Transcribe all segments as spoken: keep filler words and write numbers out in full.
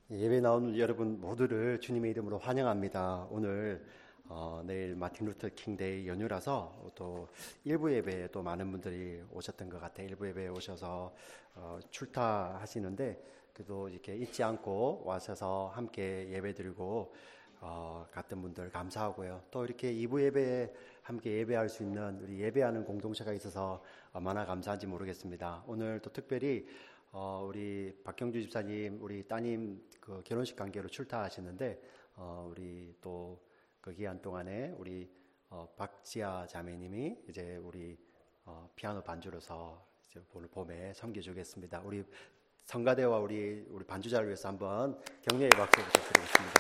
예배 나오는 여러분 모두를 주님의 이름으로 환영합니다. 오늘 어, 내일 마틴 루터 킹데이 연휴라서 또 일부 예배에 또 많은 분들이 오셨던 것 같아요. 일부 예배에 오셔서 어, 출타하시는데 그래도 이렇게 잊지 않고 와셔서 함께 예배드리고 어, 갔던 분들 감사하고요. 또 이렇게 이부 예배에 함께 예배할 수 있는 우리 예배하는 공동체가 있어서 얼마나 감사한지 모르겠습니다. 오늘 또 특별히 어, 우리 박경주 집사님, 우리 따님 그 결혼식 관계로 출타하시는데 어, 우리 또 그 기간 동안에 우리 어, 박지아 자매님이 이제 우리 어, 피아노 반주로서 이제 오늘 봄에 섬겨주겠습니다. 우리 성가대와 우리 우리 반주자를 위해서 한번 격려의 박수 부탁드리겠습니다.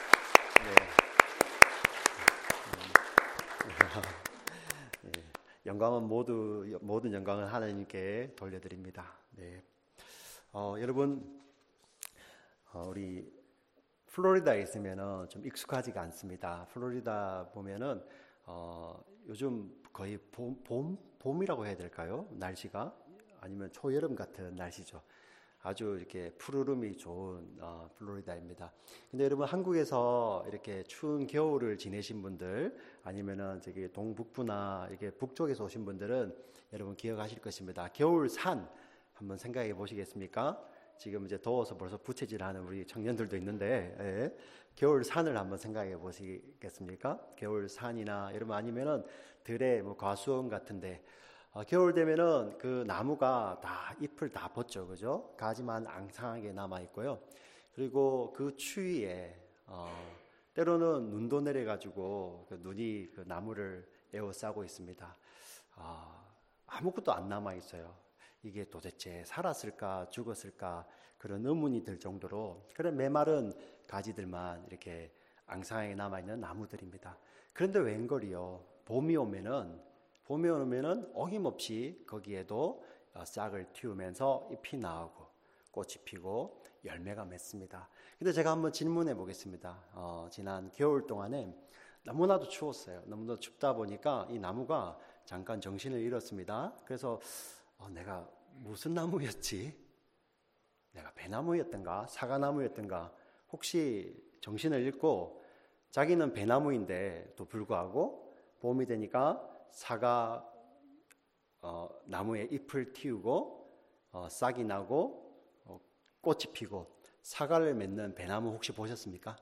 네. 네. 영광은 모두 모든 영광은 하나님께 돌려드립니다. 네. 어, 여러분, 어, 우리 플로리다에 있으면은 좀 익숙하지가 않습니다. 플로리다 보면은 어, 요즘 거의 봄, 봄, 봄이라고 해야 될까요? 날씨가 아니면 초여름 같은 날씨죠. 아주 이렇게 푸르름이 좋은 어, 플로리다입니다. 근데 여러분 한국에서 이렇게 추운 겨울을 지내신 분들 아니면은 저기 동북부나 이렇게 북쪽에서 오신 분들은 여러분 기억하실 것입니다. 겨울 산 한번 생각해 보시겠습니까? 지금 이제 더워서 벌써 부채질하는 우리 청년들도 있는데 예. 겨울 산을 한번 생각해 보시겠습니까? 겨울 산이나 여러분 아니면은 들에 뭐 과수원 같은데 어, 겨울 되면은 그 나무가 다 잎을 다 벗죠, 그죠? 가지만 앙상하게 남아 있고요. 그리고 그 추위에 어, 때로는 눈도 내려가지고 그 눈이 그 나무를 에워싸고 있습니다. 어, 아무것도 안 남아 있어요. 이게 도대체 살았을까 죽었을까 그런 의문이 들 정도로 그런 메마른 가지들만 이렇게 앙상하게 남아있는 나무들입니다. 그런데 웬걸이요, 봄이 오면은 봄이 오면은 어김없이 거기에도 싹을 틔우면서 잎이 나오고 꽃이 피고 열매가 맺습니다. 근데 제가 한번 질문해 보겠습니다. 어, 지난 겨울 동안에 너무나도 추웠어요. 너무나도 춥다 보니까 이 나무가 잠깐 정신을 잃었습니다. 그래서 어, 내가 무슨 나무였지? 내가 배나무였던가 사과나무였던가 혹시 정신을 잃고 자기는 배나무인데도 불구하고 봄이 되니까 사과 어, 나무에 잎을 틔우고 어, 싹이 나고 어, 꽃이 피고 사과를 맺는 배나무 혹시 보셨습니까?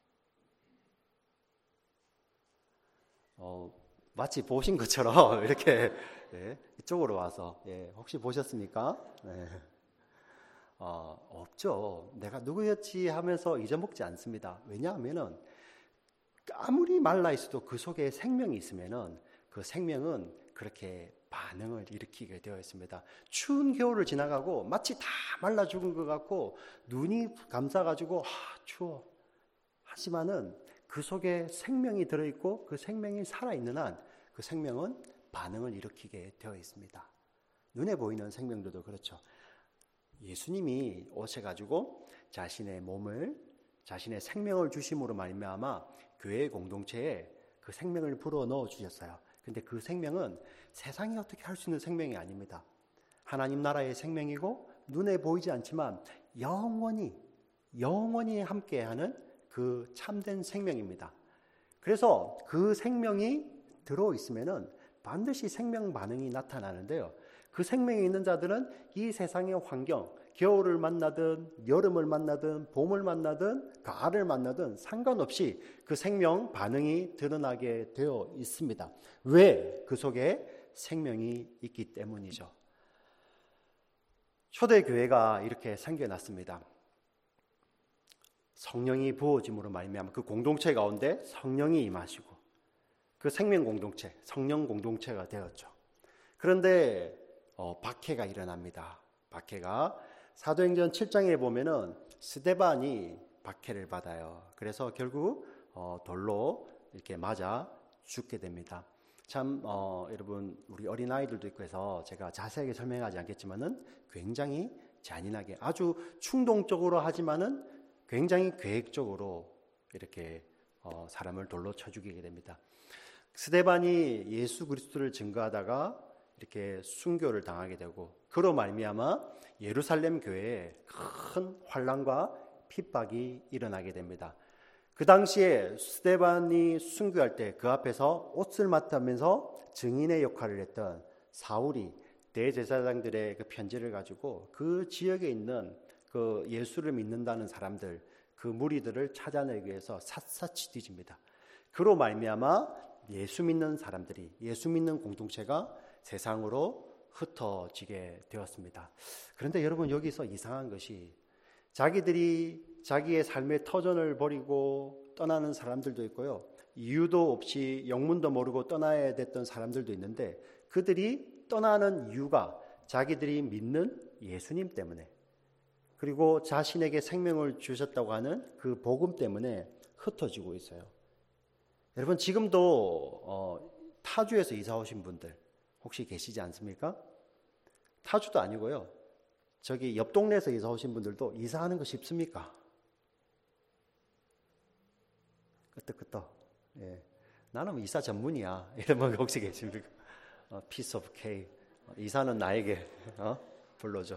어, 마치 보신 것처럼 이렇게 예, 이쪽으로 와서 예, 혹시 보셨습니까? 네. 어, 없죠. 내가 누구였지 하면서 잊어먹지 않습니다. 왜냐하면은 아무리 말라 있어도 그 속에 생명이 있으면은 그 생명은 그렇게 반응을 일으키게 되어 있습니다. 추운 겨울을 지나가고 마치 다 말라 죽은 것 같고 눈이 감싸가지고 아, 추워. 하지만은 그 속에 생명이 들어있고 그 생명이 살아있는 한 그 생명은 반응을 일으키게 되어 있습니다. 눈에 보이는 생명들도 그렇죠. 예수님이 오셔가지고 자신의 몸을 자신의 생명을 주심으로 말미암아 교회 공동체에 그 생명을 불어넣어 주셨어요. 근데 그 생명은 세상이 어떻게 할 수 있는 생명이 아닙니다. 하나님 나라의 생명이고 눈에 보이지 않지만 영원히 영원히 함께하는 그 참된 생명입니다. 그래서 그 생명이 들어있으면은 반드시 생명 반응이 나타나는데요. 그 생명이 있는 자들은 이 세상의 환경, 겨울을 만나든 여름을 만나든 봄을 만나든 가을을 만나든 상관없이 그 생명 반응이 드러나게 되어 있습니다. 왜? 그 속에 생명이 있기 때문이죠. 초대교회가 이렇게 생겨났습니다. 성령이 부어짐으로 말미암아 그 공동체 가운데 성령이 임하시고 그 생명 공동체, 성령 공동체가 되었죠. 그런데 어, 박해가 일어납니다. 박해가 사도행전 칠 장에 보면은 스데반이 박해를 받아요. 그래서 결국 어, 돌로 이렇게 맞아 죽게 됩니다. 참 어, 여러분 우리 어린 아이들도 있고 해서 제가 자세하게 설명하지 않겠지만은 굉장히 잔인하게 아주 충동적으로 하지만은 굉장히 계획적으로 이렇게 어, 사람을 돌로 쳐 죽이게 됩니다. 스데반이 예수 그리스도를 증거하다가 이렇게 순교를 당하게 되고 그로 말미암아 예루살렘 교회에 큰 환란과 핍박이 일어나게 됩니다. 그 당시에 스데반이 순교할 때 그 앞에서 옷을 맡으면서 증인의 역할을 했던 사울이 대제사장들의 그 편지를 가지고 그 지역에 있는 그 예수를 믿는다는 사람들, 그 무리들을 찾아내기 위해서 샅샅이 뒤집니다. 그로 말미암아 예수 믿는 사람들이, 예수 믿는 공동체가 세상으로 흩어지게 되었습니다. 그런데 여러분, 여기서 이상한 것이 자기들이 자기의 삶의 터전을 버리고 떠나는 사람들도 있고요, 이유도 없이 영문도 모르고 떠나야 됐던 사람들도 있는데, 그들이 떠나는 이유가 자기들이 믿는 예수님 때문에, 그리고 자신에게 생명을 주셨다고 하는 그 복음 때문에 흩어지고 있어요. 여러분, 지금도 어, 타주에서 이사 오신 분들 혹시 계시지 않습니까? 타주도 아니고요, 저기 옆 동네에서 이사 오신 분들도 이사하는 거 쉽습니까? 끄떡끄떡. 예. 나는 뭐 이사 전문이야, 이런 분 혹시 계십니까? 어, piece of cake. 어, 이사는 나에게 어? 불러줘.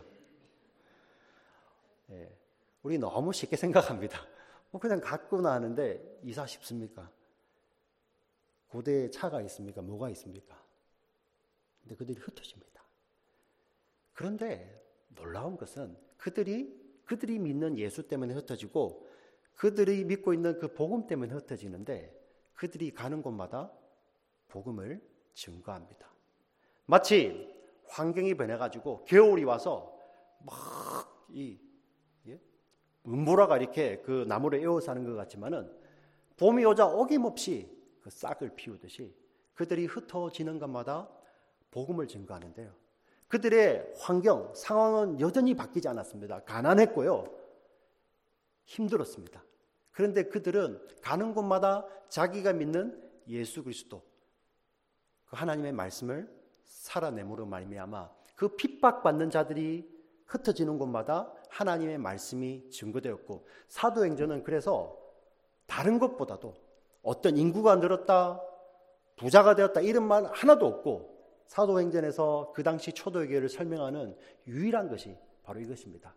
예. 우리 너무 쉽게 생각합니다. 뭐 그냥 갔구나 하는데 이사 쉽습니까? 고대에 차가 있습니까? 뭐가 있습니까? 근데 그들이 흩어집니다. 그런데 놀라운 것은 그들이 그들이 믿는 예수 때문에 흩어지고 그들이 믿고 있는 그 복음 때문에 흩어지는데, 그들이 가는 곳마다 복음을 증거합니다. 마치 환경이 변해가지고 겨울이 와서 막 이 예? 음보라가 이렇게 그 나무를 에워싸는 것 같지만은, 봄이 오자 어김없이 그 싹을 피우듯이 그들이 흩어지는 것마다 복음을 증거하는데요, 그들의 환경, 상황은 여전히 바뀌지 않았습니다. 가난했고요, 힘들었습니다. 그런데 그들은 가는 곳마다 자기가 믿는 예수 그리스도, 그 하나님의 말씀을 살아내므로 말미암아 그 핍박받는 자들이 흩어지는 곳마다 하나님의 말씀이 증거되었고, 사도행전은 그래서 다른 것보다도 어떤 인구가 늘었다, 부자가 되었다 이런 말 하나도 없고, 사도행전에서 그 당시 초대교회를 설명하는 유일한 것이 바로 이것입니다.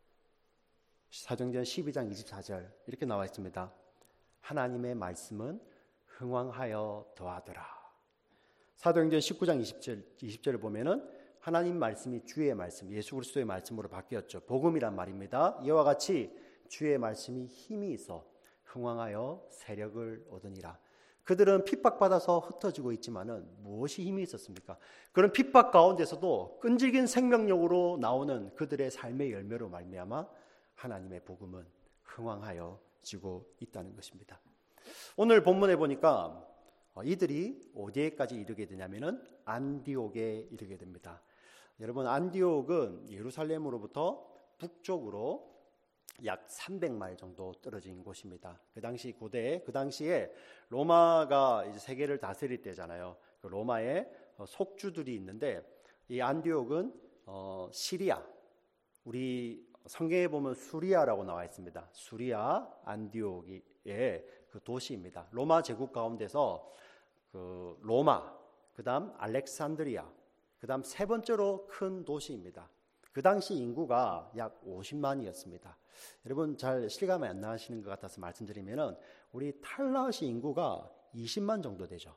사도행전 십이 장 이십사 절 이렇게 나와 있습니다. 하나님의 말씀은 흥왕하여 더하더라. 사도행전 십구 장 이십 절, 이십 절을 보면은 하나님 말씀이 주의 말씀, 예수 그리스도의 말씀으로 바뀌었죠. 복음이란 말입니다. 이와 같이 주의 말씀이 힘이 있어 흥왕하여 세력을 얻으니라. 그들은 핍박받아서 흩어지고 있지만은 무엇이 힘이 있었습니까? 그런 핍박 가운데서도 끈질긴 생명력으로 나오는 그들의 삶의 열매로 말미암아 하나님의 복음은 흥왕하여지고 있다는 것입니다. 오늘 본문에 보니까 이들이 어디에까지 이르게 되냐면은 안디옥에 이르게 됩니다. 여러분, 안디옥은 예루살렘으로부터 북쪽으로 약 삼백 마일 정도 떨어진 곳입니다. 그 당시 고대, 그 당시에 로마가 이제 세계를 다스릴 때잖아요. 그 로마의 속주들이 있는데, 이 안디옥은 어, 시리아, 우리 성경에 보면 수리아라고 나와 있습니다. 수리아 안디옥의 그 도시입니다. 로마 제국 가운데서 그 로마, 그다음 알렉산드리아, 그다음 세 번째로 큰 도시입니다. 그 당시 인구가 약 오십만이었습니다. 여러분 잘 실감이 안 나시는 것 같아서 말씀드리면은 우리 탈라시 인구가 이십만 정도 되죠.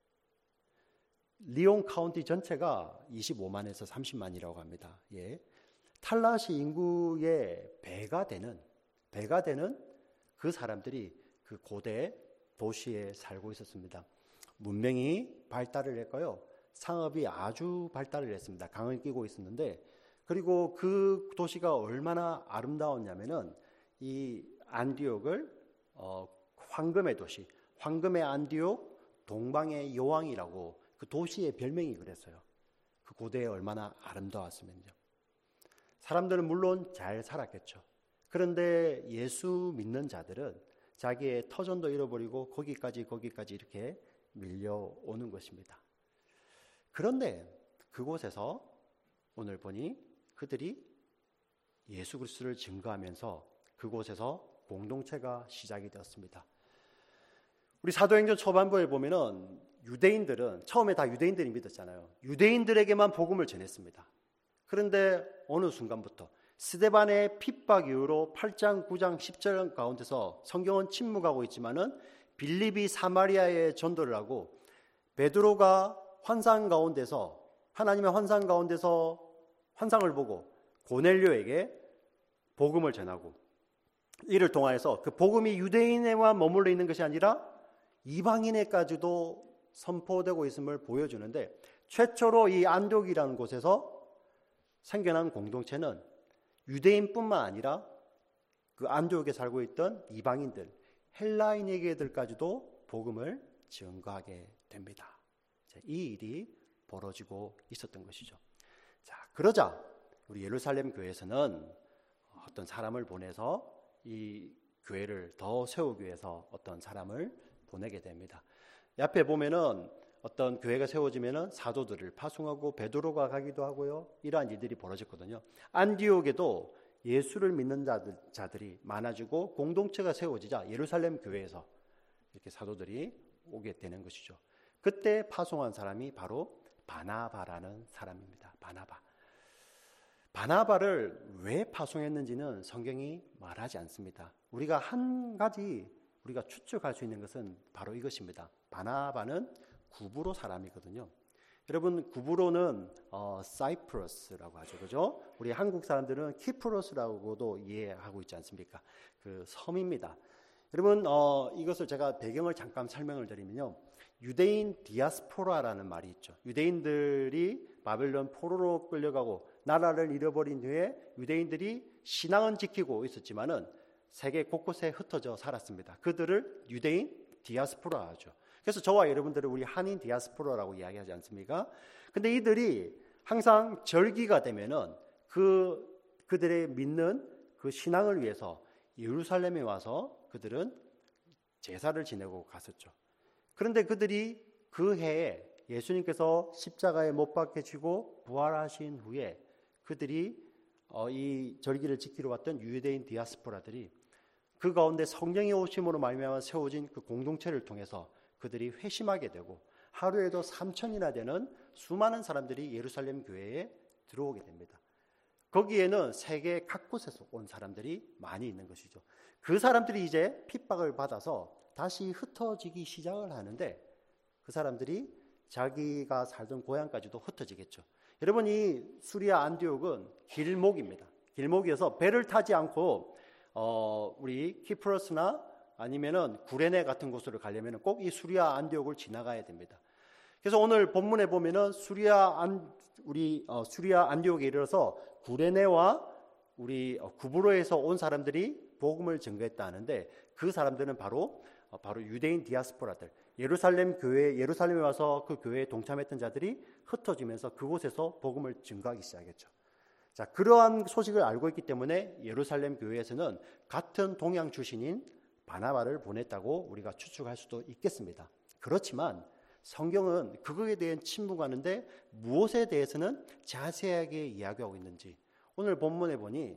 리온 카운티 전체가 이십오만에서 삼십만이라고 합니다. 예. 탈라시 인구의 배가 되는 배가 되는 그 사람들이 그 고대 도시에 살고 있었습니다. 문명이 발달을 했고요, 상업이 아주 발달을 했습니다. 강을 끼고 있었는데, 그리고 그 도시가 얼마나 아름다웠냐면은 이 안디옥을 어, 황금의 도시, 황금의 안디옥, 동방의 여왕이라고 그 도시의 별명이 그랬어요. 그 고대에 얼마나 아름다웠으면요. 사람들은 물론 잘 살았겠죠. 그런데 예수 믿는 자들은 자기의 터전도 잃어버리고 거기까지 거기까지 이렇게 밀려오는 것입니다. 그런데 그곳에서 오늘 보니 그들이 예수 그리스도를 증거하면서 그곳에서 공동체가 시작이 되었습니다. 우리 사도행전 초반부에 보면은 유대인들은 처음에 다 유대인들이 믿었잖아요. 유대인들에게만 복음을 전했습니다. 그런데 어느 순간부터 스데반의 핍박 이후로 팔 장, 구 장, 십 절 가운데서 성경은 침묵하고 있지만은 빌립이 사마리아에 전도를 하고 베드로가 환상 가운데서 하나님의 환상 가운데서 환상을 보고 고넬료에게 복음을 전하고 이를 통하여서 그 복음이 유대인에만 머물러 있는 것이 아니라 이방인에까지도 선포되고 있음을 보여주는데 최초로 이 안디옥이라는 곳에서 생겨난 공동체는 유대인뿐만 아니라 그 안디옥에 살고 있던 이방인들, 헬라인에게들까지도 복음을 증거하게 됩니다. 이 일이 벌어지고 있었던 것이죠. 자, 그러자 우리 예루살렘 교회에서는 어떤 사람을 보내서 이 교회를 더 세우기 위해서 어떤 사람을 보내게 됩니다. 옆에 보면은 어떤 교회가 세워지면은 사도들을 파송하고 베드로가 가기도 하고요. 이러한 일들이 벌어졌거든요. 안디옥에도 예수를 믿는 자들, 자들이 많아지고 공동체가 세워지자 예루살렘 교회에서 이렇게 사도들이 오게 되는 것이죠. 그때 파송한 사람이 바로 바나바라는 사람입니다. 바나바. 바나바를 왜 파송했는지는 성경이 말하지 않습니다. 우리가 한 가지 우리가 추측할 수 있는 것은 바로 이것입니다. 바나바는 구브로 사람이거든요. 여러분, 구브로는 어, 사이프러스라고 하죠, 그죠? 우리 한국 사람들은 키프로스라고도 이해하고 있지 않습니까? 그 섬입니다. 여러분, 어, 이것을 제가 배경을 잠깐 설명을 드리면요, 유대인 디아스포라라는 말이 있죠. 유대인들이 바벨론 포로로 끌려가고 나라를 잃어버린 후에 유대인들이 신앙은 지키고 있었지만은 세계 곳곳에 흩어져 살았습니다. 그들을 유대인 디아스포라 하죠. 그래서 저와 여러분들은 우리 한인 디아스포라라고 이야기하지 않습니까? 근데 이들이 항상 절기가 되면은 그 그들의 믿는 그 신앙을 위해서 예루살렘에 와서 그들은 제사를 지내고 갔었죠. 그런데 그들이 그 해에 예수님께서 십자가에 못 박히시고 부활하신 후에 그들이 어, 이 절기를 지키러 왔던 유대인 디아스포라들이 그 가운데 성령의 오심으로 말미암아 세워진 그 공동체를 통해서 그들이 회심하게 되고 하루에도 삼천이나 되는 수많은 사람들이 예루살렘 교회에 들어오게 됩니다. 거기에는 세계 각곳에서 온 사람들이 많이 있는 것이죠. 그 사람들이 이제 핍박을 받아서 다시 흩어지기 시작을 하는데 그 사람들이 자기가 살던 고향까지도 흩어지겠죠. 여러분, 이 수리아 안디옥은 길목입니다. 길목이어서 배를 타지 않고 어, 우리 키프로스나 아니면은 구레네 같은 곳으로 가려면 꼭 이 수리아 안디옥을 지나가야 됩니다. 그래서 오늘 본문에 보면은 수리아 안 우리 어, 수리아 안디옥에 이르러서 구레네와 우리 어, 구브로에서 온 사람들이 복음을 증거했다 하는데 그 사람들은 바로 어, 바로 유대인 디아스포라들, 예루살렘 교회 예루살렘에 와서 그 교회에 동참했던 자들이 흩어지면서 그곳에서 복음을 증거하기 시작했죠. 자, 그러한 소식을 알고 있기 때문에 예루살렘 교회에서는 같은 동양 출신인 바나바를 보냈다고 우리가 추측할 수도 있겠습니다. 그렇지만 성경은 그거에 대해 침묵하는데 무엇에 대해서는 자세하게 이야기하고 있는지 오늘 본문에 보니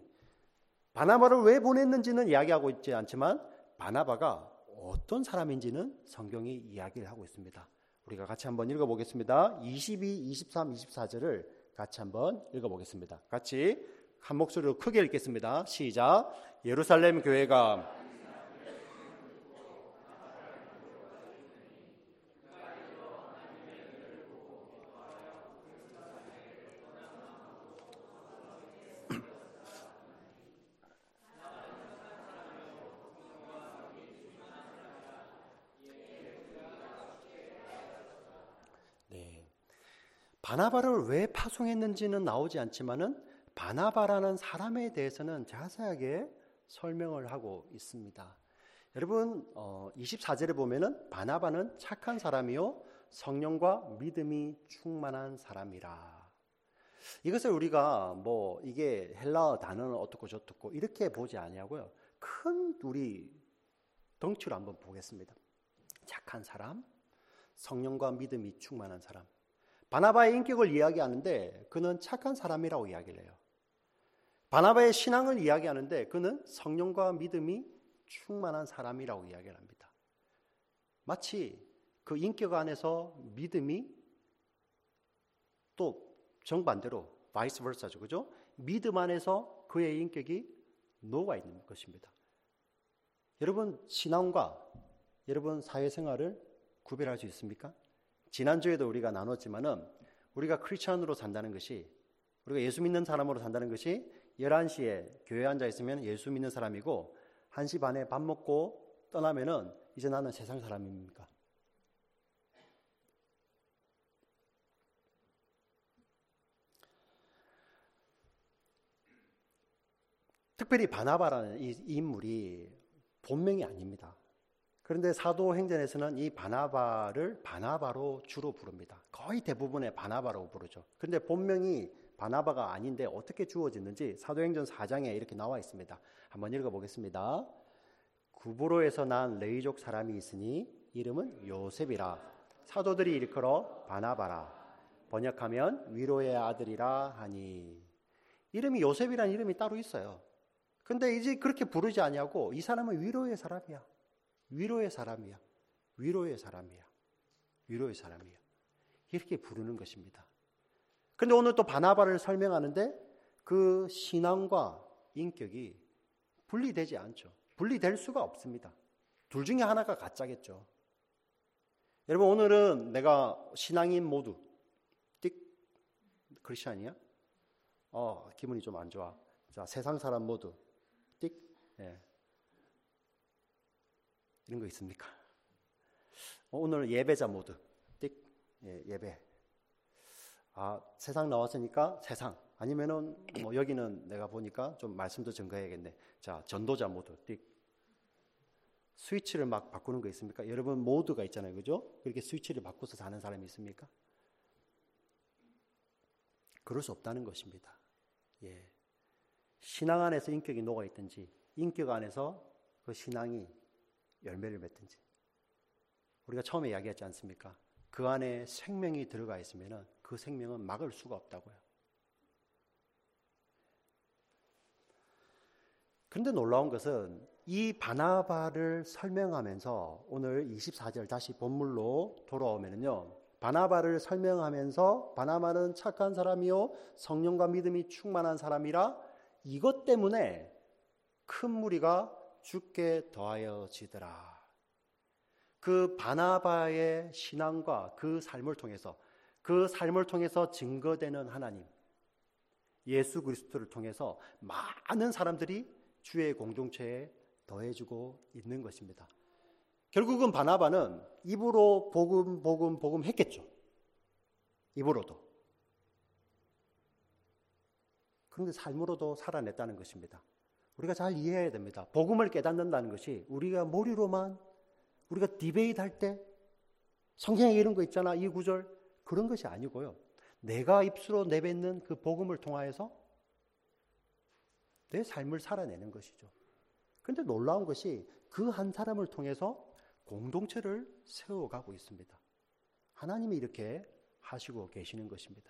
바나바를 왜 보냈는지는 이야기하고 있지 않지만 바나바가 어떤 사람인지는 성경이 이야기를 하고 있습니다. 우리가 같이 한번 읽어보겠습니다. 이십이, 이십삼, 이십사 절을 같이 한번 읽어보겠습니다. 같이 한 목소리로 크게 읽겠습니다. 시작. 예루살렘 교회가 바나바를 왜 파송했는지는 나오지 않지만은 바나바라는 사람에 대해서는 자세하게 설명을 하고 있습니다. 여러분, 어, 이십사 절에 보면은 바나바는 착한 사람이요 성령과 믿음이 충만한 사람이라. 이것을 우리가 뭐 이게 헬라어 단어는 어떻고 저떻고 이렇게 보지 아니하고요. 큰 우리 덩치로 한번 보겠습니다. 착한 사람, 성령과 믿음이 충만한 사람. 바나바의 인격을 이야기하는데 그는 착한 사람이라고 이야기를 해요. 바나바의 신앙을 이야기하는데 그는 성령과 믿음이 충만한 사람이라고 이야기를 합니다. 마치 그 인격 안에서 믿음이 또 정반대로 바이스 버사죠, 그죠? 믿음 안에서 그의 인격이 녹아 있는 것입니다. 여러분 신앙과 여러분 사회생활을 구별할 수 있습니까? 지난주에도 우리가 나눴지만은 우리가 크리스천으로 산다는 것이, 우리가 예수 믿는 사람으로 산다는 것이 열한 시에 교회에 앉아 있으면 예수 믿는 사람이고 한 시 반에 밥 먹고 떠나면은 이제 나는 세상 사람입니까? 특별히 바나바라는 이 인물이 본명이 아닙니다. 그런데 사도행전에서는 이 바나바를 바나바로 주로 부릅니다. 거의 대부분의 바나바라고 부르죠. 그런데 본명이 바나바가 아닌데 어떻게 주어졌는지 사도행전 사 장에 이렇게 나와 있습니다. 한번 읽어보겠습니다. 구브로에서 난 레위족 사람이 있으니 이름은 요셉이라. 사도들이 일컬어 바나바라. 번역하면 위로의 아들이라 하니. 이름이 요셉이라는 이름이 따로 있어요. 근데 이제 그렇게 부르지 않냐고, 이 사람은 위로의 사람이야. 위로의 사람이야. 위로의 사람이야. 위로의 사람이야. 이렇게 부르는 것입니다. 근데 오늘 또 바나바를 설명하는데 그 신앙과 인격이 분리되지 않죠. 분리될 수가 없습니다. 둘 중에 하나가 가짜겠죠. 여러분 오늘은 내가 신앙인 모두 띡 크리스찬이야? 어 기분이 좀 안 좋아. 자 세상 사람 모두 띡 예. 이런 거 있습니까? 어, 오늘 예배자 모두 띡 예, 예배. 아 세상 나왔으니까 세상. 아니면은 뭐 여기는 내가 보니까 좀 말씀도 증거해야겠네. 자 전도자 모두 띡. 스위치를 막 바꾸는 거 있습니까? 여러분 모드가 있잖아요, 그죠? 그렇게 스위치를 바꿔서 사는 사람이 있습니까? 그럴 수 없다는 것입니다. 예, 신앙 안에서 인격이 녹아 있든지, 인격 안에서 그 신앙이 열매를 맺든지. 우리가 처음에 이야기했지 않습니까? 그 안에 생명이 들어가 있으면은 그 생명은 막을 수가 없다고요. 그런데 놀라운 것은 이 바나바를 설명하면서 오늘 이십사 절 다시 본문로 돌아오면요, 바나바를 설명하면서 바나바는 착한 사람이요 성령과 믿음이 충만한 사람이라 이것 때문에 큰 무리가 죽게 더하여지더라. 그 바나바의 신앙과 그 삶을 통해서, 그 삶을 통해서 증거되는 하나님, 예수 그리스도를 통해서 많은 사람들이 주의 공동체에 더해주고 있는 것입니다. 결국은 바나바는 입으로 복음 복음 복음 했겠죠. 입으로도. 그런데 삶으로도 살아냈다는 것입니다. 우리가 잘 이해해야 됩니다. 복음을 깨닫는다는 것이 우리가 머리로만, 우리가 디베이트 할 때 성경에 이런 거 있잖아, 이 구절, 그런 것이 아니고요. 내가 입술로 내뱉는 그 복음을 통하여서 내 삶을 살아내는 것이죠. 그런데 놀라운 것이 그 한 사람을 통해서 공동체를 세워가고 있습니다. 하나님이 이렇게 하시고 계시는 것입니다.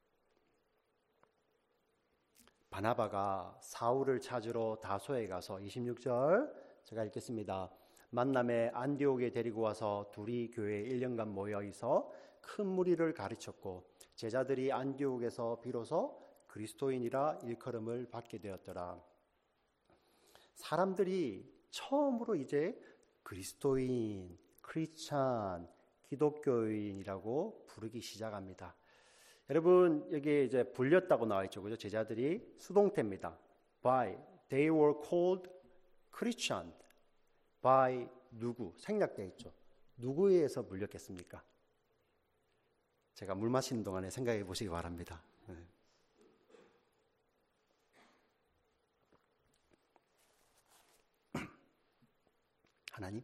바나바가 사울을 찾으러 다소에 가서 이십육 절 제가 읽겠습니다. 만남에 안디옥에 데리고 와서 둘이 교회에 일 년간 모여 있어 큰 무리를 가르쳤고 제자들이 안디옥에서 비로소 그리스도인이라 일컬음을 받게 되었더라. 사람들이 처음으로 이제 그리스도인, 크리스찬, 기독교인이라고 부르기 시작합니다. 여러분 여기 이제 불렸다고 나와 있죠, 그죠? 제자들이 수동태입니다. By they were called Christian. by 누구 생략되어 있죠. 누구에 의해서 불렸겠습니까? 제가 물 마시는 동안에 생각해 보시기 바랍니다. 네. 하나님?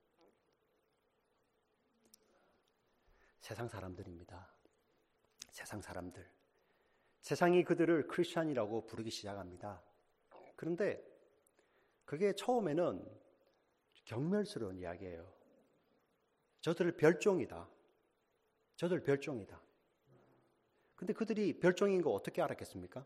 세상 사람들입니다. 세상 사람들. 세상이 그들을 크리스찬이라고 부르기 시작합니다. 그런데 그게 처음에는 경멸스러운 이야기예요. 저들 별종이다. 저들 별종이다. 근데 그들이 별종인 거 어떻게 알았겠습니까?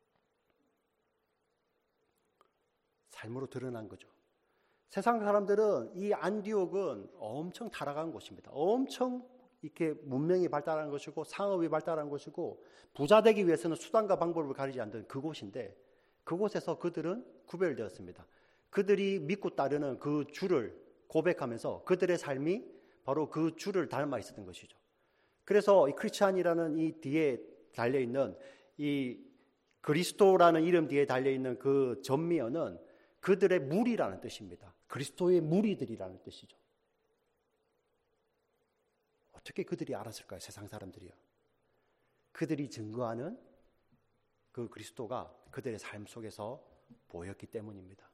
삶으로 드러난 거죠. 세상 사람들은 이 안디옥은 엄청 타락한 곳입니다. 엄청 이렇게 문명이 발달한 것이고 상업이 발달한 것이고 부자 되기 위해서는 수단과 방법을 가리지 않는 그곳인데 그곳에서 그들은 구별되었습니다. 그들이 믿고 따르는 그 주를 고백하면서 그들의 삶이 바로 그 주를 닮아 있었던 것이죠. 그래서 이 크리스찬이라는 이 뒤에 달려있는 이 그리스도라는 이름 뒤에 달려있는 그 전미어는 그들의 무리라는 뜻입니다. 그리스도의 무리들이라는 뜻이죠. 어떻게 그들이 알았을까요? 세상 사람들이요. 그들이 증거하는 그 그리스도가 그들의 삶 속에서 보였기 때문입니다.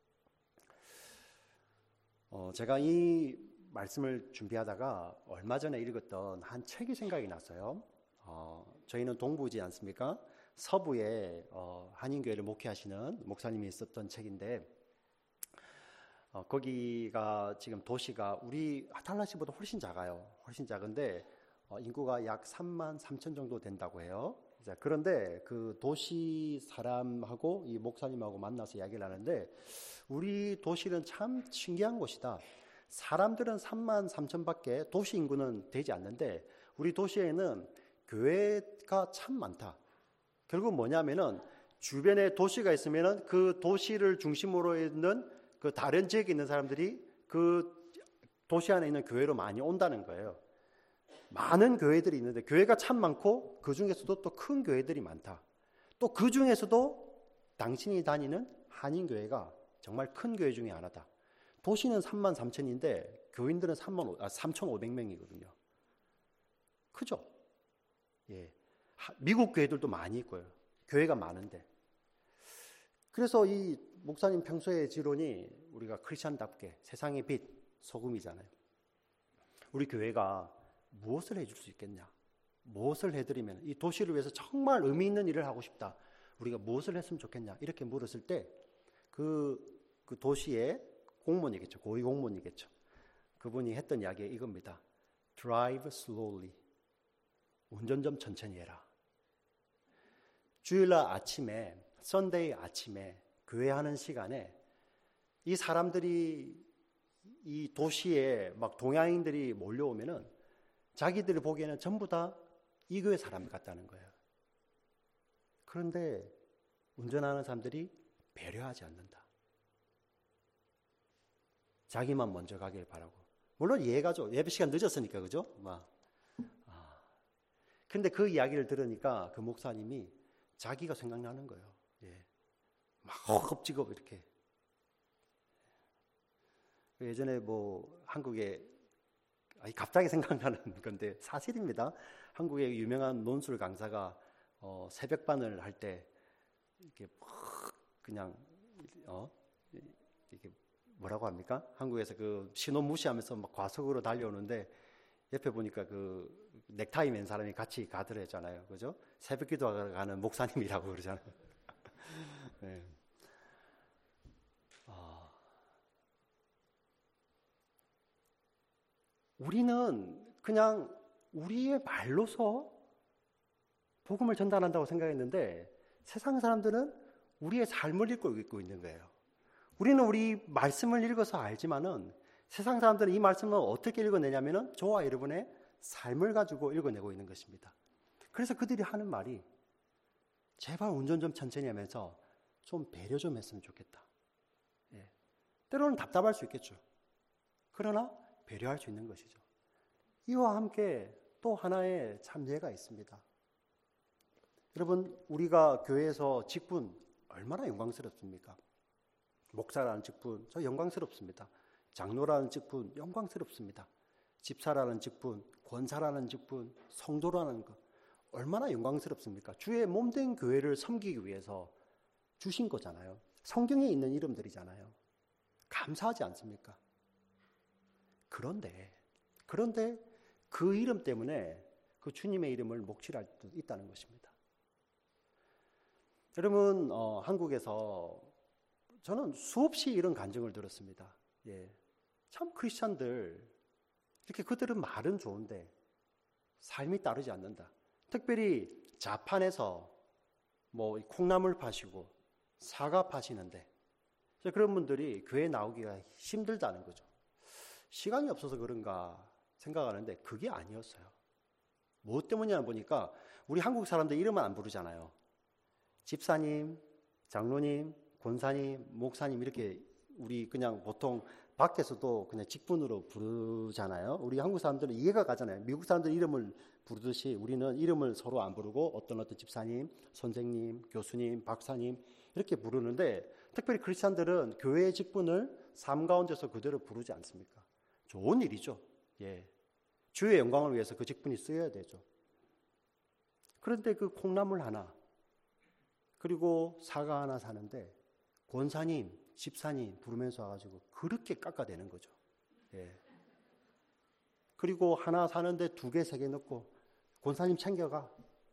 어, 제가 이 말씀을 준비하다가 얼마 전에 읽었던 한 책이 생각이 났어요. 어, 저희는 동부지 않습니까? 서부에 어, 한인교회를 목회하시는 목사님이 썼던 책인데 어, 거기가 지금 도시가 우리 달라스보다 훨씬 작아요. 훨씬 작은데 어, 인구가 약 삼만 삼천 정도 된다고 해요. 자, 그런데 그 도시 사람하고 이 목사님하고 만나서 이야기를 하는데 우리 도시는 참 신기한 곳이다. 사람들은 삼만 삼천밖에 도시 인구는 되지 않는데 우리 도시에는 교회가 참 많다. 결국 뭐냐면은 주변에 도시가 있으면은 그 도시를 중심으로 있는 그 다른 지역에 있는 사람들이 그 도시 안에 있는 교회로 많이 온다는 거예요. 많은 교회들이 있는데 교회가 참 많고 그 중에서도 또 큰 교회들이 많다. 또 그 중에서도 당신이 다니는 한인교회가 정말 큰 교회 중에 하나다. 도시는 삼만 삼천인데 교인들은 삼만, 아, 삼천오백 명이거든요. 크죠? 예. 미국 교회들도 많이 있고요. 교회가 많은데. 그래서 이 목사님 평소의 지론이 우리가 크리스찬답게 세상의 빛, 소금이잖아요. 우리 교회가 무엇을 해줄 수 있겠냐? 무엇을 해드리면 이 도시를 위해서 정말 의미 있는 일을 하고 싶다. 우리가 무엇을 했으면 좋겠냐? 이렇게 물었을 때 그, 그 도시의 공무원이겠죠. 고위 공무원이겠죠. 그분이 했던 이야기가 이겁니다. Drive slowly. 운전 좀 천천히 해라. 주일날 아침에, 썬데이 아침에 교회하는 시간에 이 사람들이 이 도시에 막 동양인들이 몰려오면은 자기들이 보기에는 전부 다 이 교회 사람 같다는 거예요. 그런데 운전하는 사람들이 배려하지 않는다. 자기만 먼저 가길 바라고. 물론 이해가죠. 예배 시간 늦었으니까, 그죠? 막. 아. 근데 그 이야기를 들으니까 그 목사님이 자기가 생각나는 거예요. 예. 막 허겁지겁 이렇게. 예전에 뭐 한국에 아니 갑자기 생각나는 건데 사실입니다. 한국의 유명한 논술 강사가 어, 새벽반을 할 때 이렇게 그냥 어 이게 뭐라고 합니까? 한국에서 그 신호 무시하면서 막 과속으로 달려오는데 옆에 보니까 그 넥타이 맨 사람이 같이 가더랬잖아요, 그죠? 새벽기도 가는 목사님이라고 그러잖아요. 네. 아, 우리는 그냥 우리의 말로서 복음을 전달한다고 생각했는데 세상 사람들은 우리의 삶을 읽고 있고 있는 거예요. 우리는 우리 말씀을 읽어서 알지만은 세상 사람들은 이 말씀을 어떻게 읽어내냐면은 저와 여러분의 삶을 가지고 읽어내고 있는 것입니다. 그래서 그들이 하는 말이 제발 운전 좀 천천히 하면서 좀 배려 좀 했으면 좋겠다. 예. 때로는 답답할 수 있겠죠. 그러나 배려할 수 있는 것이죠. 이와 함께 또 하나의 참예가 있습니다. 여러분, 우리가 교회에서 직분 얼마나 영광스럽습니까? 목사라는 직분, 저 영광스럽습니다. 장로라는 직분, 영광스럽습니다. 집사라는 직분, 권사라는 직분, 성도라는 것, 얼마나 영광스럽습니까? 주의 몸된 교회를 섬기기 위해서 주신 거잖아요. 성경에 있는 이름들이잖아요. 감사하지 않습니까? 그런데, 그런데 그 이름 때문에 그 주님의 이름을 목칠할 수도 있다는 것입니다. 여러분, 어, 한국에서 저는 수없이 이런 간증을 들었습니다. 예, 참 크리스찬들 이렇게 그들은 말은 좋은데 삶이 따르지 않는다. 특별히 자판에서 뭐 콩나물 파시고 사과 파시는데 그런 분들이 교회에 나오기가 힘들다는 거죠. 시간이 없어서 그런가 생각하는데 그게 아니었어요. 뭐 때문이냐 보니까 우리 한국 사람들 이름은 안 부르잖아요. 집사님, 장로님, 권사님, 목사님 이렇게 우리 그냥 보통 밖에서도 그냥 직분으로 부르잖아요. 우리 한국 사람들은 이해가 가잖아요. 미국 사람들 이름을 부르듯이 우리는 이름을 서로 안 부르고 어떤 어떤 집사님, 선생님, 교수님, 박사님 이렇게 부르는데 특별히 크리스찬들은 교회의 직분을 삶 가운데서 그대로 부르지 않습니까? 좋은 일이죠. 예. 주의 영광을 위해서 그 직분이 쓰여야 되죠. 그런데 그 콩나물 하나 그리고 사과 하나 사는데 권사님, 집사님 부르면서 와가지고 그렇게 깎아대는 거죠. 예. 그리고 하나 사는데 두 개, 세 개 넣고 권사님 챙겨가.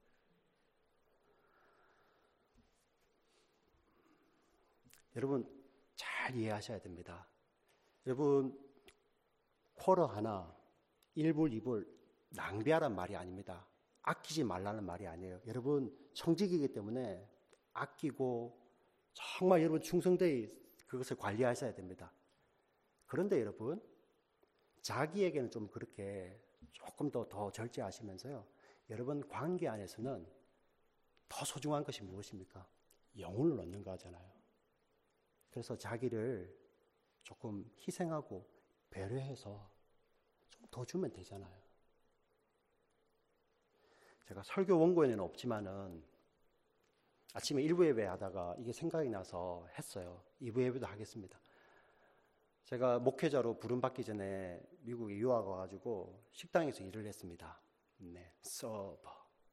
여러분 잘 이해하셔야 됩니다. 여러분 쿼터 하나, 일 불, 이 불 낭비하란 말이 아닙니다. 아끼지 말라는 말이 아니에요. 여러분 청직이기 때문에 아끼고 정말 여러분 충성되이 그것을 관리하셔야 됩니다. 그런데 여러분 자기에게는 좀 그렇게 조금 더, 더 절제하시면서요. 여러분 관계 안에서는 더 소중한 것이 무엇입니까? 영혼을 얻는 거잖아요. 그래서 자기를 조금 희생하고 배려해서 좀 더 주면 되잖아요. 제가 설교 원고에는 없지만은 아침에 일부 예배 하다가 이게 생각이 나서 했어요. 이부 예배도 하겠습니다. 제가 목회자로 부름받기 전에 미국에 유학 와가지고 식당에서 일을 했습니다. 네, 서버.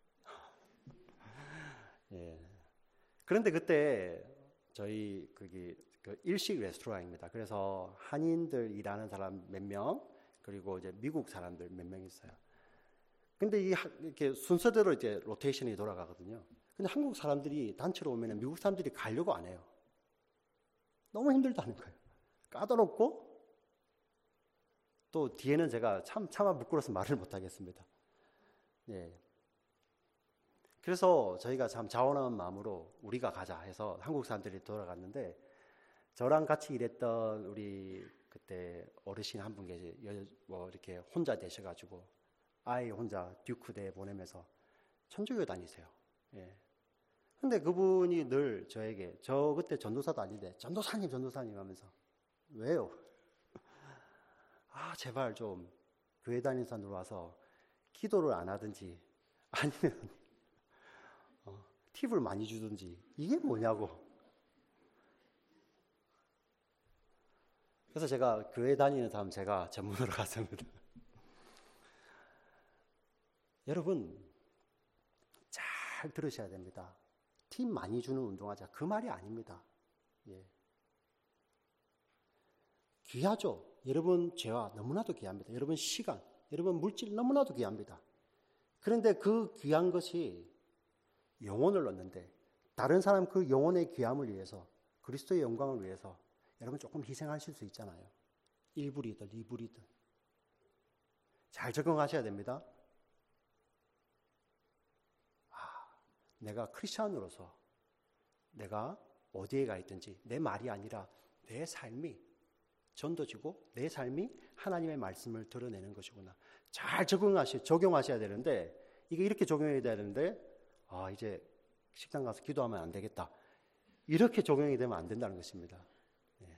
예. 그런데 그때 저희 거기 그 일식 레스토랑입니다. 그래서 한인들 일하는 사람 몇 명, 그리고 이제 미국 사람들 몇 명 있어요. 근데 이 이렇게 순서대로 이제 로테이션이 돌아가거든요. 근데 한국 사람들이 단체로 오면 미국 사람들이 가려고 안 해요. 너무 힘들다는 거예요. 까다롭고 또 뒤에는 제가 참 차마 부끄러워서 말을 못 하겠습니다. 예. 그래서 저희가 참 자원하는 마음으로 우리가 가자 해서 한국 사람들이 돌아갔는데 저랑 같이 일했던 우리 그때 어르신 한 분 계시 뭐 이렇게 혼자 되셔가지고 아이 혼자 듀크대 보내면서 천주교 다니세요. 예. 근데 그분이 늘 저에게 저 그때 전도사도 아닌데 전도사님 전도사님 하면서 왜요? 아 제발 좀 교회 다니는 사람들 와서 기도를 안 하든지 아니면 어, 팁을 많이 주든지 이게 뭐냐고. 그래서 제가 교회 다니는 사람 제가 전문으로 갔습니다. 여러분 잘 들으셔야 됩니다. 팁 많이 주는 운동하자 그 말이 아닙니다. 예. 귀하죠. 여러분 죄와 너무나도 귀합니다. 여러분 시간, 여러분 물질 너무나도 귀합니다. 그런데 그 귀한 것이 영혼을 얻는데 다른 사람 그 영혼의 귀함을 위해서 그리스도의 영광을 위해서 여러분 조금 희생하실 수 있잖아요. 일 불이든 이 불이든 잘 적응하셔야 됩니다. 아, 내가 크리스천으로서 내가 어디에 가 있든지 내 말이 아니라 내 삶이 전도지고 내 삶이 하나님의 말씀을 드러내는 것이구나. 잘 적응하시, 적용하셔야 되는데 이게 이렇게 적용해야 되는데 아 이제 식당 가서 기도하면 안 되겠다. 이렇게 적용이 되면 안 된다는 것입니다. 예.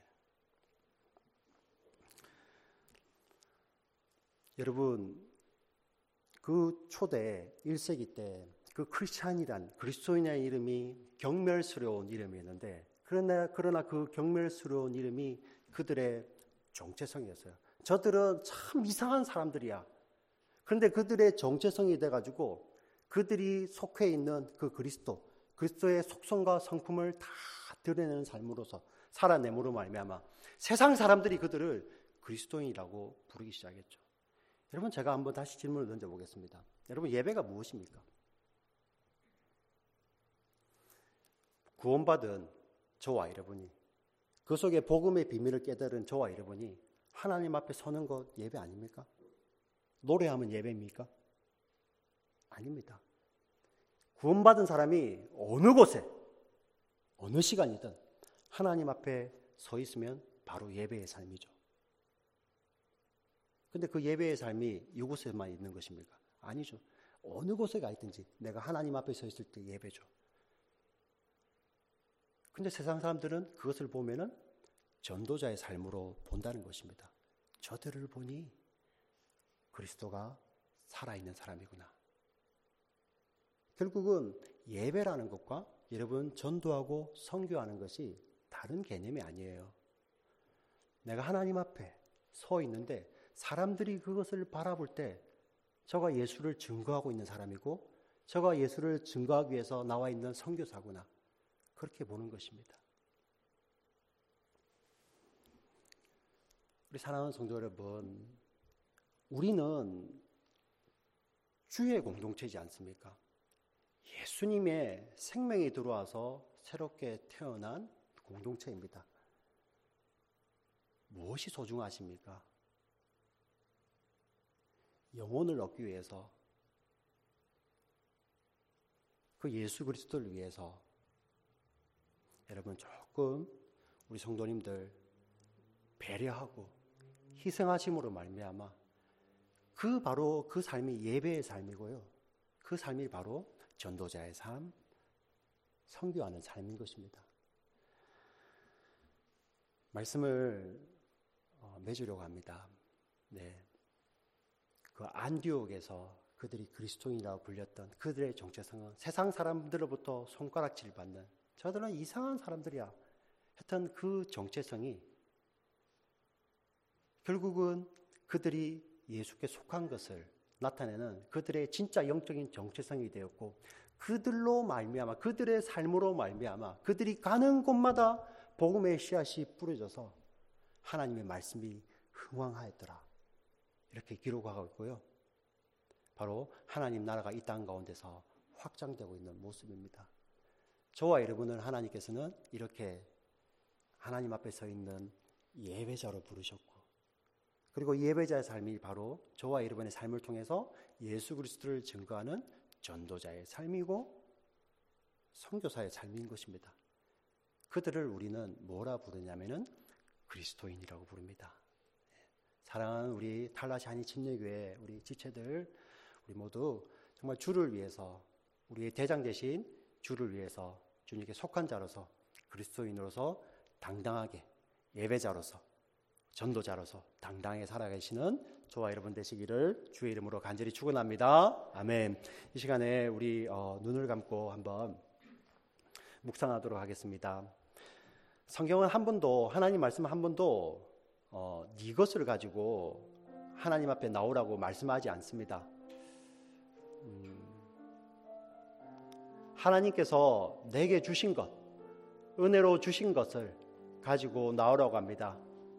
여러분 그 초대 일 세기 때 그 크리스찬이란 그리스도인의 이름이 경멸스러운 이름이었는데 그러나, 그러나 그 경멸스러운 이름이 그들의 정체성이었어요. 저들은 참 이상한 사람들이야. 그런데 그들의 정체성이 돼가지고 그들이 속해 있는 그 그리스도, 그리스도의 속성과 성품을 다 드러내는 삶으로서 살아내므로 말미암아 세상 사람들이 그들을 그리스도인이라고 부르기 시작했죠. 여러분 제가 한번 다시 질문을 던져보겠습니다. 여러분 예배가 무엇입니까? 구원받은 저와 여러분이 그 속에 복음의 비밀을 깨달은 저와 여러분이 하나님 앞에 서는 것 예배 아닙니까? 노래하면 예배입니까? 아닙니다. 구원받은 사람이 어느 곳에 어느 시간이든 하나님 앞에 서 있으면 바로 예배의 삶이죠. 근데 그 예배의 삶이 이곳에만 있는 것입니까? 아니죠. 어느 곳에 가 있든지 내가 하나님 앞에 서 있을 때 예배죠. 근데 세상 사람들은 그것을 보면은 전도자의 삶으로 본다는 것입니다. 저들을 보니 그리스도가 살아있는 사람이구나. 결국은 예배라는 것과 여러분 전도하고 선교하는 것이 다른 개념이 아니에요. 내가 하나님 앞에 서 있는데 사람들이 그것을 바라볼 때 저가 예수를 증거하고 있는 사람이고 저가 예수를 증거하기 위해서 나와 있는 선교사구나. 그렇게 보는 것입니다. 우리 사랑하는 성도 여러분, 우리는 주의 공동체이지 않습니까? 예수님의 생명이 들어와서 새롭게 태어난 공동체입니다. 무엇이 소중하십니까? 영혼을 얻기 위해서, 그 예수 그리스도를 위해서 여러분 조금 우리 성도님들 배려하고 희생하심으로 말미암아 그 바로 그 삶이 예배의 삶이고요. 그 삶이 바로 전도자의 삶, 선교하는 삶인 것입니다. 말씀을 어, 맺으려고 합니다. 네, 그 안디옥에서 그들이 그리스도인이라고 불렸던 그들의 정체성은 세상 사람들로부터 손가락질 받는 저들은 이상한 사람들이야 했던 그 정체성이 결국은 그들이 예수께 속한 것을 나타내는 그들의 진짜 영적인 정체성이 되었고 그들로 말미암아 그들의 삶으로 말미암아 그들이 가는 곳마다 복음의 씨앗이 뿌려져서 하나님의 말씀이 흥왕하였더라. 이렇게 기록하고 있고요. 바로 하나님 나라가 이 땅 가운데서 확장되고 있는 모습입니다. 저와 여러분을 하나님께서는 이렇게 하나님 앞에 서 있는 예배자로 부르셨고 그리고 예배자의 삶이 바로 저와 여러분의 삶을 통해서 예수 그리스도를 증거하는 전도자의 삶이고 선교사의 삶인 것입니다. 그들을 우리는 뭐라 부르냐면은 그리스도인이라고 부릅니다. 사랑하는 우리 탈라시 한인 침례교회 우리 지체들 우리 모두 정말 주를 위해서 우리의 대장 대신 주를 위해서 주님께 속한 자로서 그리스도인으로서 당당하게 예배자로서 전도자로서 당당하게 살아계시는 저와 여러분 되시기를 주의 이름으로 간절히 축원합니다. 아멘. 이 시간에 우리 어, 눈을 감고 한번 묵상하도록 하겠습니다. 성경은 한 번도 하나님 말씀 한 번도 어, 네 것을 가지고 하나님 앞에 나오라고 말씀하지 않습니다. 음, 하나님께서 내게 주신 것, 은혜로 주신 것을 가지고 나오라고 합니다.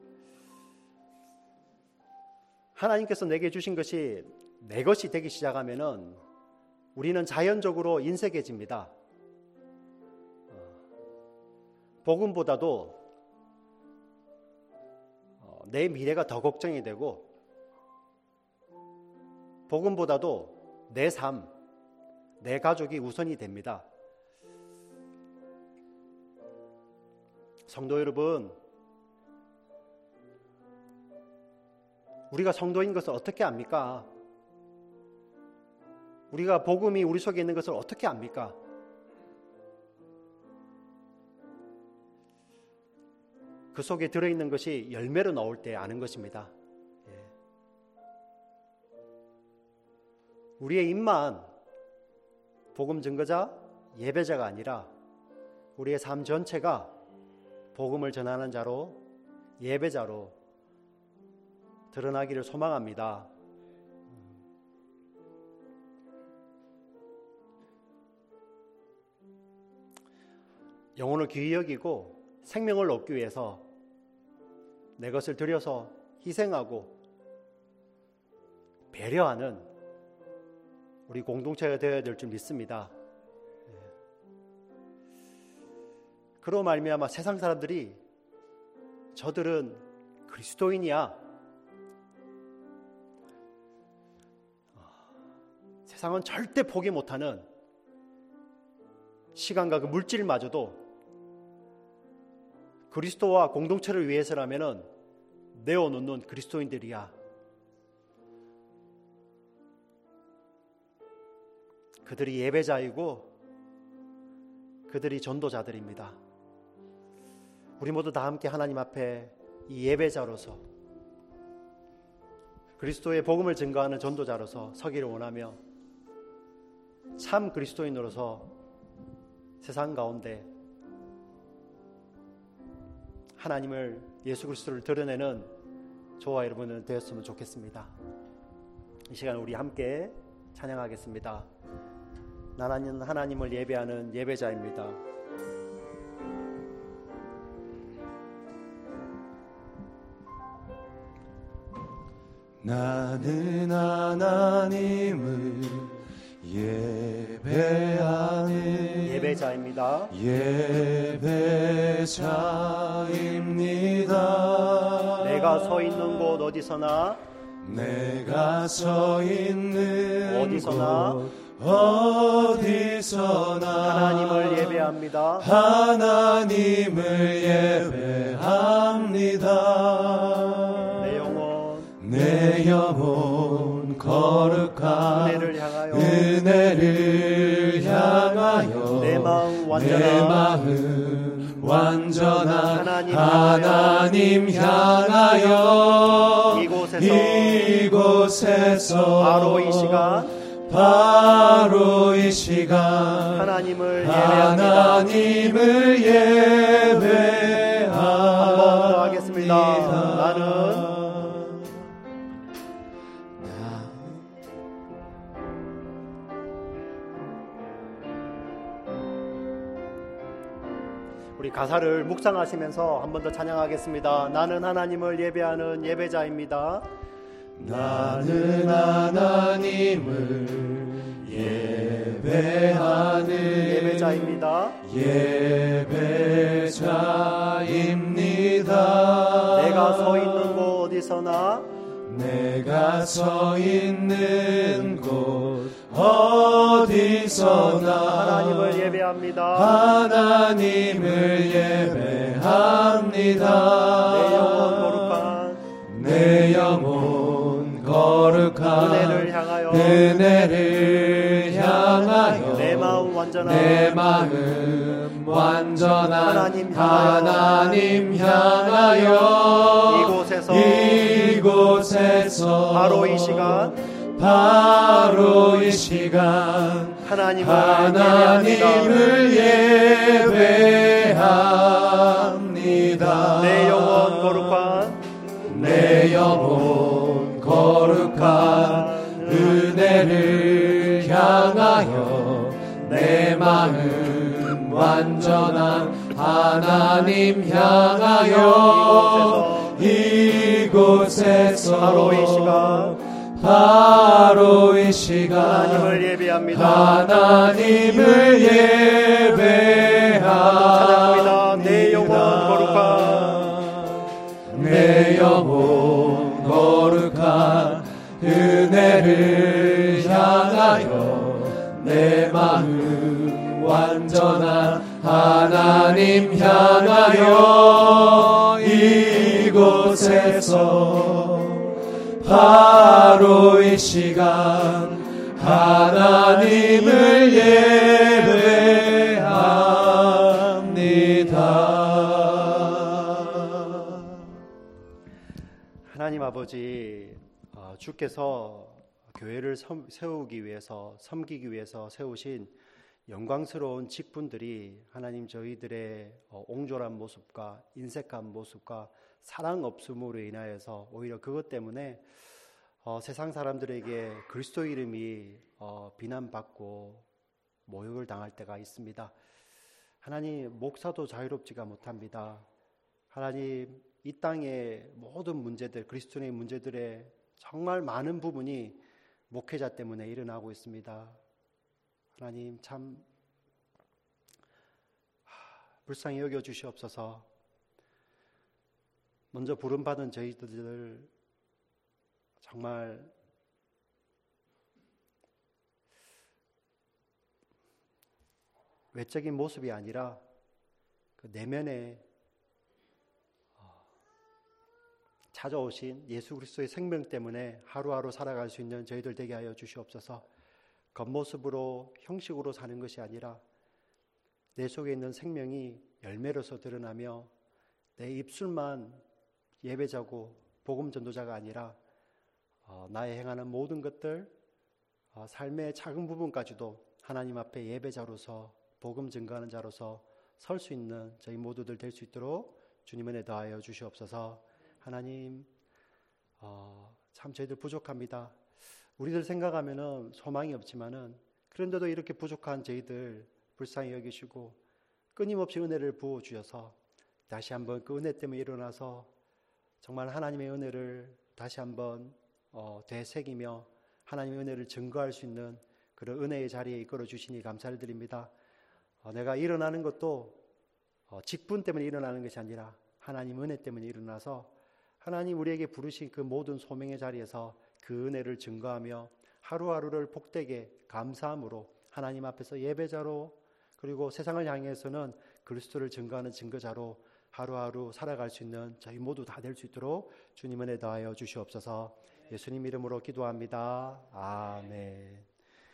하나님께서 내게 주신 것이 내 것이 되기 시작하면은 우리는 자연적으로 인색해집니다. 복음보다도 내 미래가 더 걱정이 되고 복음보다도 내 삶, 내 가족이 우선이 됩니다. 성도 여러분, 우리가 성도인 것을 어떻게 압니까? 우리가 복음이 우리 속에 있는 것을 어떻게 압니까? 그 속에 들어있는 것이 열매로 나올 때 아는 것입니다. 예. 우리의 입만 복음 증거자, 예배자가 아니라 우리의 삶 전체가 복음을 전하는 자로, 예배자로 드러나기를 소망합니다. 영혼을 귀히 여기고 생명을 얻기 위해서 내 것을 들여서 희생하고 배려하는 우리 공동체가 되어야 될 줄 믿습니다. 그로 말미암아 세상 사람들이 저들은 그리스도인이야. 세상은 절대 포기 못하는 시간과 그 물질마저도 그리스도와 공동체를 위해서라면은 내어놓는 그리스도인들이야. 그들이 예배자이고 그들이 전도자들입니다. 우리 모두 다 함께 하나님 앞에 이 예배자로서 그리스도의 복음을 증거하는 전도자로서 서기를 원하며 참 그리스도인으로서 세상 가운데 하나님을, 예수 그리스도를 드러내는 저와 여러분은 되었으면 좋겠습니다. 이 시간 우리 함께 찬양하겠습니다. 나는 하나님을 예배하는 예배자입니다. 나는 하나님을 예배하는 예배자입니다. 예배자입니다. 내가 서 있는 곳 어디서나 내가 서 있는 어디서나 곳 어디서나 하나님을 예배합니다. 하나님을 예배합니다. 내 영혼 내 영혼 거룩한 은혜를 향하여 은혜를 향하여 내 마음 완전한 내 마음 완전한 하나님, 하나님 향하여 이곳에서, 이곳에서 바로 이 시간 바로 이 시간 하나님을 예배합니다. 하나님을 예배합니다. 한 번 더 하겠습니다. 나는 우리 가사를 묵상하시면서 한 번 더 찬양하겠습니다. 나는 하나님을 예배하는 예배자입니다. 나는 하나님을 예배하는 예배자입니다. 예배자입니다. 내가 서 있는 곳 어디서나 내가 서 있는 곳 어디서나 하나님을 예배합니다. 하나님을 예배합니다. 내 영혼 거룩한 내 영혼 거룩한 은혜를 향하여 은혜를 향하여 내 마음 완전한 내 마음 완전한 하나님 향하여 하나님 향하여 이곳에서 이곳에서 바로 이 시간 바로 이 시간 하나님을, 하나님을 예배합니다. 내 영혼 거룩한 내 영혼 거룩한 은혜를 향하여 내 마음 완전한 하나님 향하여 이곳에서 바로 이 시간 바로 이 시간 하나님을 예배합니다. 하나님을 예배합니다. 내 영혼 거룩한 내 영혼 거룩한 은혜를 향하여 내 마음 완전한 하나님 향하여 이곳에서 바로 이 시간 하나님을 예배합니다. 하나님 아버지, 주께서 교회를 세우기 위해서, 섬기기 위해서 세우신 영광스러운 직분들이 하나님 저희들의 옹졸한 모습과 인색한 모습과 사랑 없음으로 인하여서 오히려 그것 때문에 어, 세상 사람들에게 그리스도 이름이 어, 비난받고 모욕을 당할 때가 있습니다. 하나님, 목사도 자유롭지가 못합니다. 하나님, 이 땅의 모든 문제들, 그리스도인의 문제들의 정말 많은 부분이 목회자 때문에 일어나고 있습니다. 하나님, 참 불쌍히 여겨 주시옵소서. 먼저 부름받은 저희들 정말 외적인 모습이 아니라 그 내면에 찾아오신 예수 그리스도의 생명 때문에 하루하루 살아갈 수 있는 저희들 되게 하여 주시옵소서. 겉모습으로 형식으로 사는 것이 아니라 내 속에 있는 생명이 열매로서 드러나며 내 입술만 예배자고 복음 전도자가 아니라 어, 나의 행하는 모든 것들, 어, 삶의 작은 부분까지도 하나님 앞에 예배자로서 복음 증거하는 자로서 설 수 있는 저희 모두들 될 수 있도록 주님 은혜 더하여 주시옵소서. 하나님, 어, 참 저희들 부족합니다. 우리들 생각하면은 소망이 없지만은 그런데도 이렇게 부족한 저희들 불쌍히 여기시고 끊임없이 은혜를 부어 주셔서 다시 한번 그 은혜 때문에 일어나서 정말 하나님의 은혜를 다시 한번 어, 되새기며 하나님의 은혜를 증거할 수 있는 그런 은혜의 자리에 이끌어 주시니 감사를 드립니다. 어, 내가 일어나는 것도 어, 직분 때문에 일어나는 것이 아니라 하나님 은혜 때문에 일어나서 하나님 우리에게 부르신 그 모든 소명의 자리에서 그 은혜를 증거하며 하루하루를 복되게 감사함으로 하나님 앞에서 예배자로 그리고 세상을 향해서는 그리스도를 증거하는 증거자로 하루하루 살아갈 수 있는 저희 모두 다 될 수 있도록 주님 은혜 더하여 주시옵소서. 예수님 이름으로 기도합니다. 아멘.